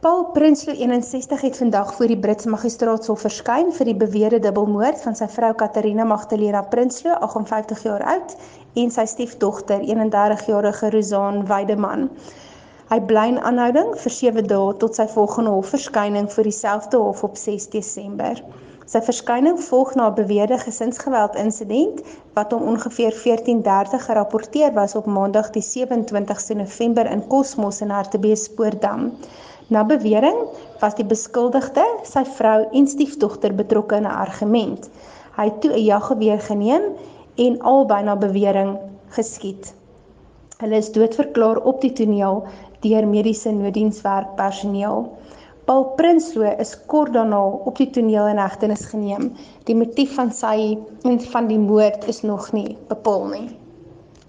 Paul Prinsloo 61 het vandag voor die Britse Magistraatshof verskyn vir die beweerde dubbelmoord van sy vrou Catharina Magdalena Prinsloo, 58 jaar oud, en sy stiefdogter, 31-jarige Rozaan Weideman. Hy bly in aanhouding vir 7 dae tot sy volgende hofverskyning voor dieselfde hof op 6 Desember. Sy verskyning volg na 'n beweerde gesinsgeweld insident wat om ongeveer 14:30 gerapporteer was op maandag die 27ste November in Kosmos in Hartbeespoortdam. Na bewering was die beskuldigde, sy vrou en stiefdogter betrokke in 'n argument. Hy het toe 'n jaggeweer geneem en albei na bewering geskiet. Hulle is doodverklaar op die toneel deur mediese nooddienswerkpersoneel. Paul Prinsloo is kort daarna op die toneel in hegtenis geneem. Die motief van die moord is nog nie bepaal nie.